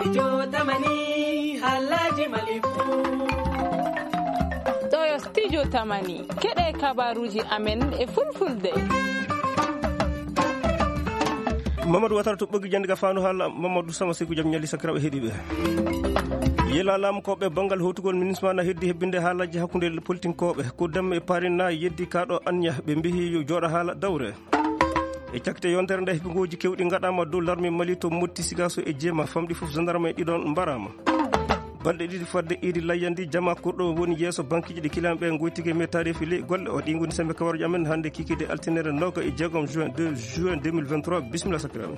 ɗo studio tamani keɗe kabaruji amen e fulfulde. Mamadou Watara to ɓoggi jande ga fanu haala Mamadou Sama Sekou jam ñalli sakiraɓe heeɗiɓe yela laamu koɓe bangal howtugol ministre na heddi hebbinde haalaji hakkude politinkoɓe ko demme e parina yeddi kaɗo Anya ɓe mbihi yo jooɗo haala dawre e cakkite yontere nde heɓingoji kewɗi gaɗama dow l'armée Mali to motti Sigasso e Jeema famɗi foof gendarme ɗiɗon mbarama balɗe ɗiɗi fadde idi layyandi jama kurɗo woni yeeso banqueji ɗi kilamɓe goytigi me tarifi ley golle o ɗi goni sembe kawaruji amen hande kikide altinere noga e jeegom juin 2023 bisimilla sakiraɓe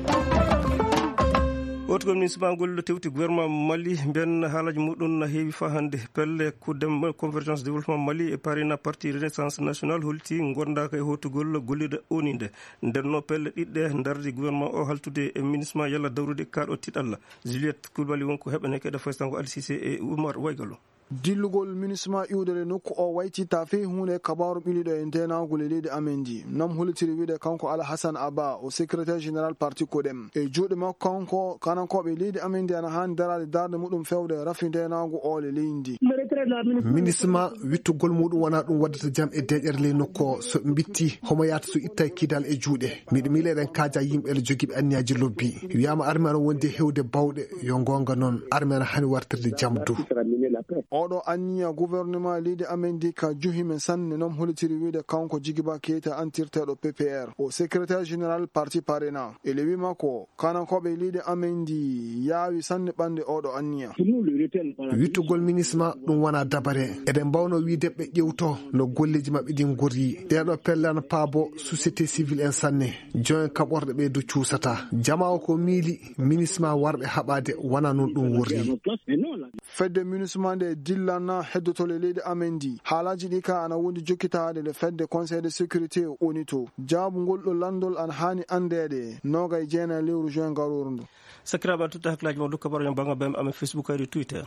hotugol municipal ngol tewti gouvernement Mali mbiyen haalaji muɗum heewi fa hande pelle kuddem convergence développement Mali e parina parti renaissance nationale holti gondaka e hotugol gollide oninde ndenno pelle ɗiɗɗe dardi gouvernement o haltude e municipal yalla dawrude kaɗo tiɗalla Juliette Coulibaly wonko heɓane keɗe foytango Ali Cissé e Oumar Waygalo dillugol municipal iwdere nokku o waytita fe hunde kabaru ɓiliɗo e ndenagol e leydi amendi nam hulitiri wiide kanko Alhassane Abba o secrétaire général parti Kodem e juuɗe makko kanko kanankoɓe leydi amendi ana hani darade darde muɗum fewde rafi ndenago ole leydi municipal wittugol muɗum wona ɗum waddata jaam e deƴere ley nokku o so bitti homo yata so itta kidal e juuɗe miɗo miileɗen kaaja yimɓe le joguiɓe anniyaji lobbi wiyama armée ana wondi hewde bawɗe yo gonga noon armée ana hani wartirde jaam du oɗo anniya gouvernement leydi amendi ka juhimen sanne nom holitiri wiide kanko Djigiba Keita antirteɗo PPR o secrétaire général parti parena e lewi makko kanankoɓe leydi amendi yaawi sanne ɓande oɗo anniya wittugol municipal ɗum wona dabare eɗen mbawno wiide ɓe ƴewto no golleji mabɓe ɗin gorri ɗeɗo pellana paabo société civile en sanne joyen kaɓorɗe ɓe do cuusata jama o ko miili municipal warɓe haɓade wona noon ɗum worri fedde municipal nde dillana heddotole leydi amendi haalaji ɗi ka ana wondi jokkitade le fedde conseil de sécurité oni to jaabu ngol ɗo landol ana hani andede nogay jeena lewru juin garoru ndu sakiraɓe tutta hakkillaji ma dukka baro banga bam amen Facebook ayde Twitter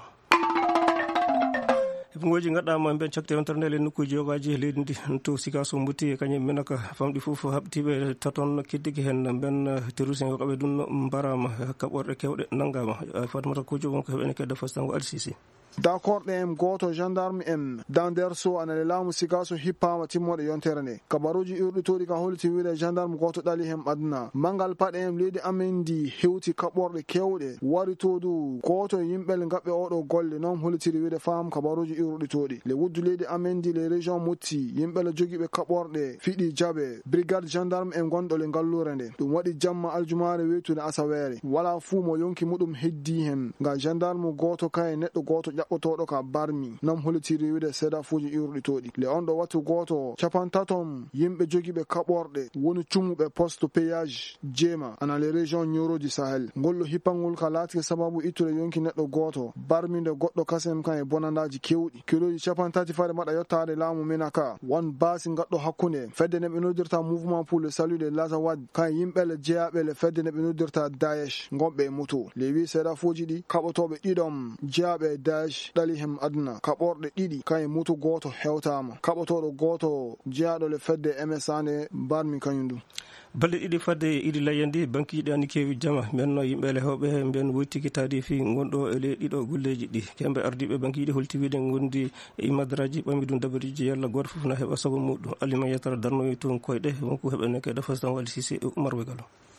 ngoji gaɗama ben cakte yontere nde le nokkuji yogaji leydi ndi to Sigasso mbutti kañum menaka famɗi fof haɓtiɓe taton kiddiki hen ben terrorisme yogaɓe ɗum mbarama kaɓorɗe kewɗe naggama Fatimata Kojo wonko heɓene kedde fastango Ali Cissé d'accord ɗem goto gendarme en dans nder so anale laamu Sigasso hippama timmoɗe yontere nde kabaruji urɗitoɗi ka holti wiide gendarme goto ɗali hen ɓadna mangal paɗe en leydi amendi hewti kaɓorɗe kewɗe wari to du goto yimɓel gaɓɓe oɗo golle noon holitiri wiide fam kabaruji urɗitoɗi le wuddu leydi amendi les région motti yimɓele joguiɓe kaɓorɗe fiɗi jaaɓe brigade gendarme en gonɗo le ngallure nde ɗum waɗi jamma aljumare wetude asawere wala fuu mo yonki muɗum heddi hen nga gendarme goto kaye neɗɗo goto ƴaɓɓotoɗo ka barmi nam holitiri wiide seeda fuuji urɗitoɗi le on ɗo wattu goto capantaton yimɓe joguiɓe kaɓorɗe woni cumuɓe poste péage Jeema ana les région Nioro du Sahel ngollo hippangol ka laatike sababu ittude yonki neɗɗo goto barminde goɗɗo kasem kan e bonandaji kewɗi kiloji capantati fade maɗa yettade laamu menaka won baasi gaɗɗo hakkunde fedde ne ɓe noddirta mouvement pour le salut de l'Azawad kan yimɓele jeeyaɓe le fedde ne ɓe noddirta Daesh gonɓe moto le wi seeda fuuji ɗi kaɓotoɓe ɗiɗom jeeyaɓe Daesh ɗali hem aduna kaɓorɗe ɗiɗi kaye mutu goto hewtama kaɓotoɗo goto jeeyaɗo le fedde MSA nde barmi kañum ɗum balɗe ɗiɗi fadde idi layyandi banque ji ani kewi jama menno yimɓele hewɓe mbiyen woytiki tarifi gonɗo e ley ɗiɗo golleji ɗi kemɓe ardiɓe banque ji ɗi holti wiide gondi e imadaraji ɓammi ɗum dabariji yalla goto foof na heeɓa sago muɗum alima yetara darnoyi toon koyɗe wonko heɓene ke defastan Wali Cissé e Oumar Wegalo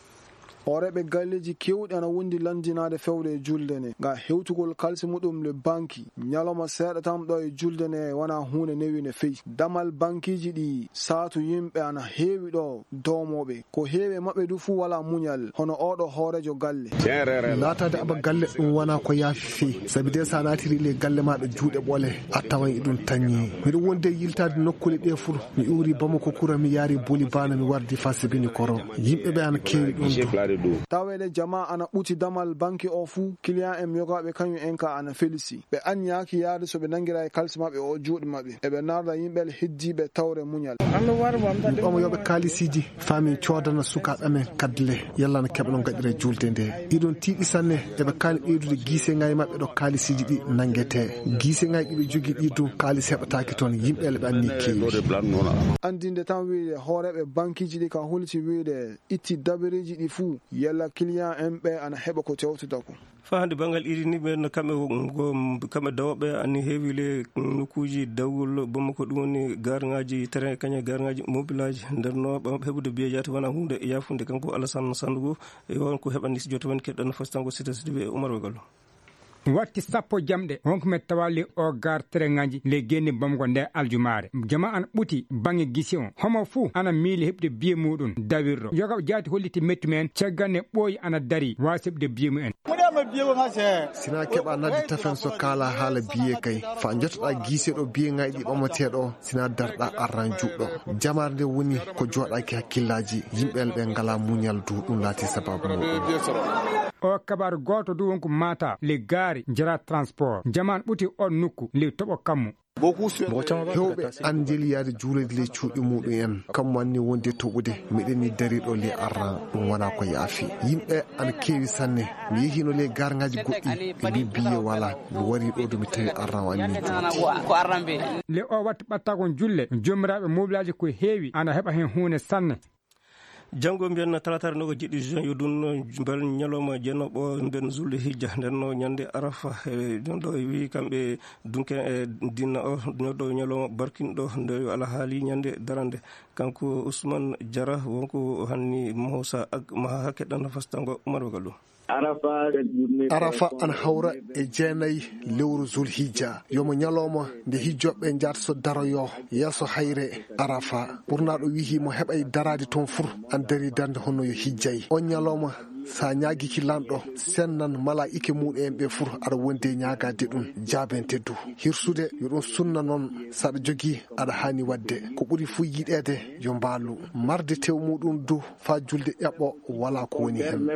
horeɓe galleji kewɗi ana wondi landinade fewde e julde nde nga hewtugol kalsi muɗum le banki ñalawma seeɗa tam ɗo e julde nde wona hunde newine feyi damal bankiji ɗi saatu yimɓe ana heewi ɗo domoɓe ko heewi mabɓe du fuu wala muñal hono oɗo hoorejo galle latade aba galle ɗum wona ko yaafi feyi saabi de sa natiri le galle maɗa juuɗe ɓole a tawan e ɗum tañi miɗo wonde yiltade nokkule ɗe fur mi uri Bamako Koura mi yaari Boli Bana mi wardi Fassibini Koro yimɓeɓe ana keewi ɗum tawede jama ana ɓuti damal banque o fuu client en yogaɓe kañum en ka ana felisi ɓe anyaki yaade so ɓe nanguira e kalsi mabɓe o juuɗe mabɓe eɓe narda yimɓel heddiɓe tawre muñal ɗomo yoɓe kalisiji fami codana sukaɓe men kadle yalla no keɓa no gaɗire julde nde iɗon tiiɗi sanne eɓe kaali ɓeydude guiseŋaji mabɓe ɗo kalisiji ɗi nanguete guiseŋaji ɗiɓe jogui ɗi dum kalis heɓataki toon yimɓele ɓe anni kewi andinde tan wiide hooreɓe banqueji ɗi ka hulti wiide itti dabiriji ɗi fuu yalla client en ɓe ana heɓa ko tewtuda ko fa hande bangal iri ni ɓe no kamɓe dawoɓe ani heewi le nokkuji dawgol Bamako ɗum woni garŋaji terrain kaña garŋaji mobilaji nderno ɓamaɓe heɓude biyejati wona hunde yafude kanko Alassane Sandogo e wonko heɓani so joni keɗɗan fastango sita sidiɓe Oumar Wegallo watti sappo jamɗe wonko met tawali o gar terengaji le genni Bamako nde aljumare jama an ɓuti bange gisi on homo fuu ana miili heɓde biye muɗum dawirro yoga jaati holliti metti men cagganne ɓooyi ana dari wawi heɓde biye mumen sina keɓa nadde tafen so kala haala biye kay fa jottoɗa guiseɗo biye ngayɗi ɓamateɗo sina darɗa arran juɗɗo jamar nde woni ko joɗaki hakkillaji yimɓel ɓe ngala muñal du ɗum laati sababu muɗum o kabaru goto du wonko mata le gaari jara transport jaman ɓuti on nokku le toɓo kammu hewɓe andeli yaade juulede le cuuɗi muɗum en kammu anni wonde toɓude miɗeni dariɗo le arran ɗum wona ko yaafi yimɓe ana keewi sanne mi yehino le garŋaji goɗɗi ɓe mbi biye wala mi wari ɗo do mi tawi arran o anni juuti le o watti ɓattakon julle jomiraɓe mobilaji ko heewi ana heɓa hen hunde sanne janngo mbiyen talatare nogo jiɗi juin yodun bel ñalawma jeennoɓo mbiyen zulde hijja ndenno ñande arafa ɗon ɗo wi kamɓe dunken e dinna o ñoɗo ñalawma barkinɗo nde yo ala haali ñande darande kanko Ousmane Diarra wonko hanni Moussa maha keɗɗan fastango Oumar Wegallo arafa ana hawra e jeenayi lewru zulhijja yomo ñalawma nde hijjoɓe jata so daroyo yeeso hayre arafa ɓurnaɗo wihi mo heɓay darade toon fur an dari darde honno yo hijjayi on ñalawma sa ñaguiki lanɗo sennan malaike muɗum ɓe fur aɗa wonde ñagade ɗum jaben teddu hirsude yo ɗum sunna noon saɗa jogui aɗa hani wadde ko ɓuuri fu yiɗede yo mbaalu marde tew muɗum du fa julde ƴaɓɓo wala ko woni hen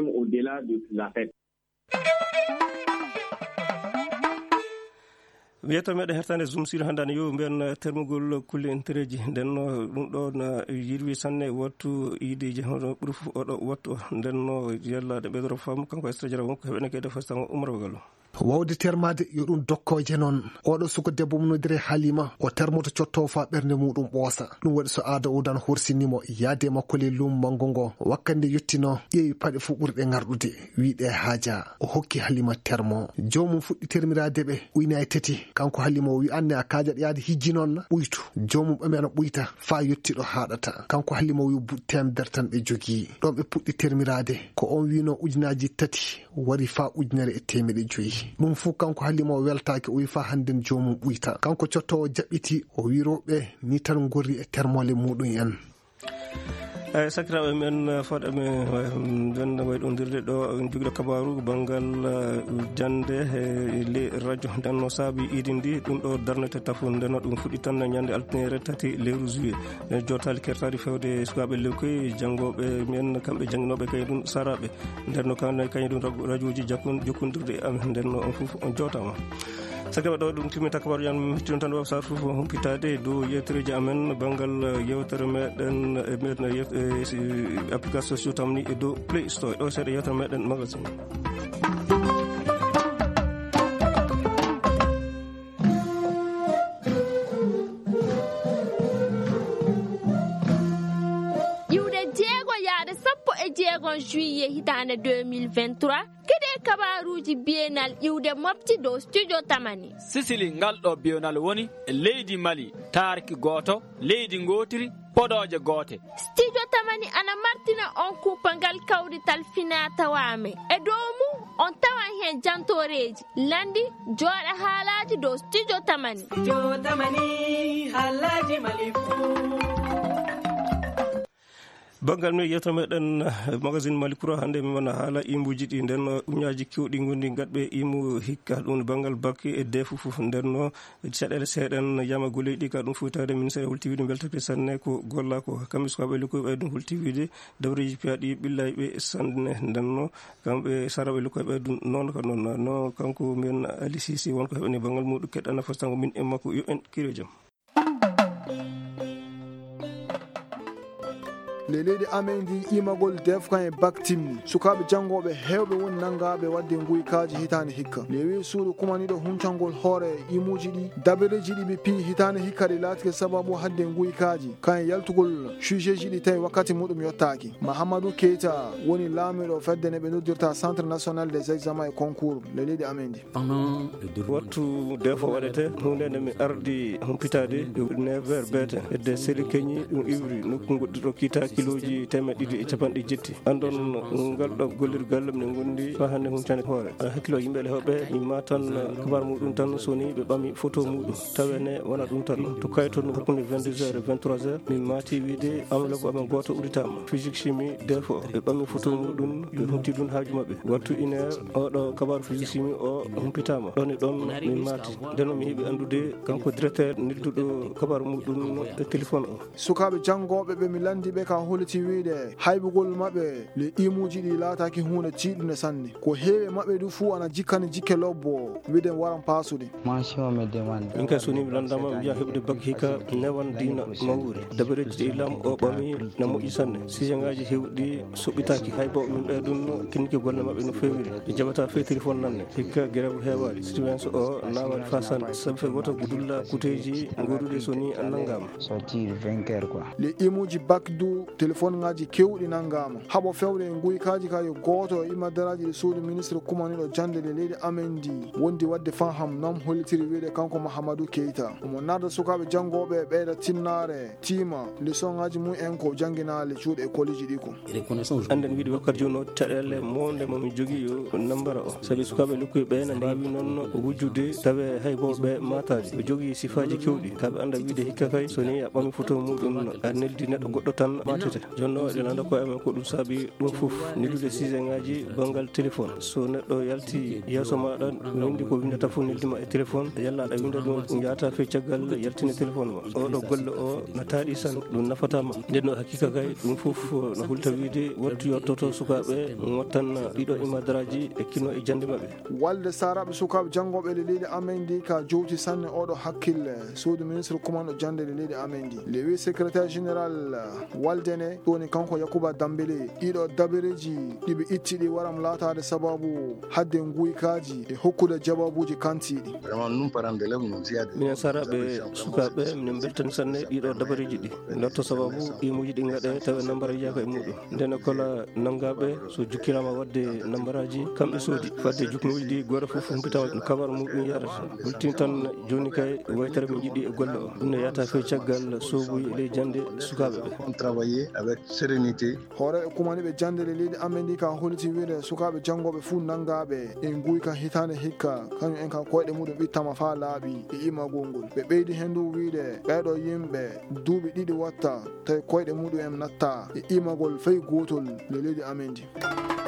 wiyeto meɗen hertande zoom sur handane yo mbiyen termugol kulle intereji ndenno ɗum ɗo no yirwi sanne wattu yideji hono ɓuuri fof oɗo wattu ndenno yallade ɓeydoro faamu kanko estradio wonko heɓene kede fastango Oumar Wegallo wawde termade yo ɗum dokkoje noon oɗo suko debbo munodire Halima o termoto cotto fa ɓernde muɗum ɓoosa ɗum waɗi so aada udan horsinimo yaade makkole lum mango ngo wakkande yettino ƴeewi paɗe fu ɓurɗe garɗude wiɗe haaja o hokki Halima termo jomum fuɗɗi termirade ɓe uyna e tati kanko Halima o wi anne a kajaɗ yaade hijji noon ɓuytu jomum ɓame ana ɓuyta fa yettiɗo haɗata kanko Halima o wi temedere tan ɓe jogui ɗon ɓe puɗɗi termirade ko on wino ujunaji tati wari fa ujunere e temeɗe joyyi ɗum fu kanko Halima o weltaki o wi fa handen jomum ɓuyta kanko cottowo jaɓɓiti o wiroɓe ni tan gorri e termole muɗum en eyyi sakiraɓe men faɗame nden wayɗodirde ɗo joguiɗo kabaru banggal jande le radio ndenno saabi idi ndi ɗum ɗo darnete tafu ndenno ɗum fuɗɗi tan ñande altinere tati lewru juillet jotali kertade fewde sukaɓe lewkoy janggoɓe men kamɓe jangguinoɓe kay ɗum saraɓe ndenno kañum ɗum radio ji jokkodirde e amen ndenno on foof on jotama sakiraɓe ɗo ɗum timmita kabaru jan mettino tan waw sa foof humpitade dow yewtereji amen banggal yewtere meɗen application sociaux tamni e dow Play Store ɗo seeɗa yewtere meɗen magasin juillet hitande 2023 kede kabaruji bienal iwde mofti dow studio tamani sisili ngal ɗo bienal woni e leydi Mali tarki goto leydi gotiri podoje goote studio tamani ana martina on kupangal kawrital finatawame e dow mum on tawan hen jantoreji landi jooɗa haalaji dow studio tamani haalaji Mali bangal mi yeto meɗen magazine Malikura hande mi wona haala imbuji ɗi nden uñaji kewɗi gondi gadɓe imu hikka ɗum bangal bakke e defu fof ndenno caɗele seeɗen yama golleji ɗi ka ɗum futade ministére hultiwide beltake sanne ko golla ko kamɓe sukaɓe lukkoɓe ɗum hultiwide dabreji piyaɗi ɓillay ɓe sanne ndenno kamɓe saraɓe lukkoɓe ɓe noon ko noon no kanko min Ali Sisi wonko heɓani bangal muɗum keɗɗana fastango min e makko yo en kiro jaam le leydi amen ndi imagol defkan e baktimni sukaɓe jangoɓe hewɓe woni nangaɓe wadde guykaji hitande hikka lewi suudu kumaniɗo huncangol hoore imuji ɗi dabireji ɗi ɓe pi hitande hikka ɗe laatike sababu hadde guykaji kan yaltugol jugeji ɗi tawi wakkati muɗum yottaki. Mahamadou Keita woni laamiɗo fedde ne ɓe noddirta centre national des examens et concours le leydi amen ndi. wattu defo waɗete hunde nde mi ardi humpitade 9h beete hedde seli keñi ɗum iwri nokku goɗɗiɗo kita kiloji 250 andon ngal ɗo gollirgal mine gondi fa hande huncande hoore hakkilo yimɓe hewɓe yimma tan kabar muɗum tan soni ɓe ɓami photo muɗum tawene wona ɗum tan to kayton hakkude 22h et 23h min mati wiide amlago amen goto uritama physique chimie defo ɓe ɓami photo muɗum ɓe humti ɗum haaju mabɓe wattu 1h oɗo kabaru physique chimie o humpitama ɗon e ɗon min mati nden mi heeɓi andude kanko directeur nidduɗo kabaru muɗum e téléphone o. Sukaɓe jangoɓe ɓe mi landi ɓe ka holiti wiide haybugol mabɓe le imuji ɗi laataki hunde tiiɗude sanne ko heewi mabɓe du fuu ana jikkani jikke lobbo wiide waran paasude. min kay soni mi landama mi wiya heɓude bak hikka newan dina mawuri dabareji ɗi lam o ɓami na moƴƴi sanne sujet ngaji hewɗi soɓɓitaki hay bo min ɓeydun kinniki golle mabɓe no fewiri ɓe jaɓata fe téléphone nanne hikka guerew heewani surveillance o nawani fa sanne saabu fe goto gudulla kuteji goduɗe soni nanggama le imuji bak du téléphone ngaji kewɗi nanggama haɓo fewde e guykaji ka yo goto e imadaraji ɗi suudu ministre kumaniɗo jande le leydi amen ndi wondi wadde faham nam hollitiri wiide kanko Mahamadou Keita omo narda sukaɓe jangoɓe ɓeyda tinnare tima leçon ngaji mum en ko jangguinale cuuɗe écoliji ɗi ko anden wiide wakkati joni o caɗele monde momi jogui yo nambara o saabi sukaɓe lokkuɓe ɓe ne mbawi noon wujjude tawe hay bo ɓe mataji ɓe jogui sifaji kewɗi kaɓe anda wiide hikka kay soni a ɓami photo muɗum a neldi neɗɗo goɗɗo tan matete jonno eɗen anda ko amen ko ɗum saabi ɗum foof neldude sujet ngaji banggal téléphone so neɗɗo yalti yeeso maɗa windi ko windata fof neldima e téléphone yalla aɗa winda ɗum jata fe caggal yaltine téléphone ma oɗo golle o no taaɗi san ɗum nafatama ndenno hakkika kay ɗum foof no hulta wiide wattu yottoto sukaɓe wattan ɗiɗo imadaraji e kino e jande mabɓe walde saraɓe sukaɓe jangoɓe le leydi amen ndi ka jowti sanne oɗo hakkille suudu ministre commande jande le leydi amen ndi le wi secrétaire général waldene ɗoni kanko Yakuba Dambele ɗiɗo dabireji ɗiɓe itti ɗi waram laatade sababu hadde guykaji e hokkude jababuji kantiɗi minen saraɓe sukaɓe minen beltani sanne ɗiɗo dabareji ɗi dotto sababu imuji ɗi gaɗe tawa nambara yiyaka e muɗum ndena kola nangaɓe so jukkirama wadde nambaraji kamɓe soodi fadde jukmuji ɗi goto foof humpitama no kabaru muɗum yarata hultin tan joni kay waytere min jiiɗi e golle o ɗum ne yata fe caggal sobuyi ley jande sukaɓe ɓe hoore kumaniɓe jande le leydi amen ndi ka holiti wiide sukaɓe jangoɓe fuu nangaɓe e guyka hitande hikka kañum en ka koyɗe muɗum ɓittama fa laaɓi e imagol ngol ɓe ɓeydi hen ndu wiide ɓeɗo yimɓe duuɓi ɗiɗi watta tawi koyɗe muɗum en natta e imagol fayi gotol le leydi amen ndi.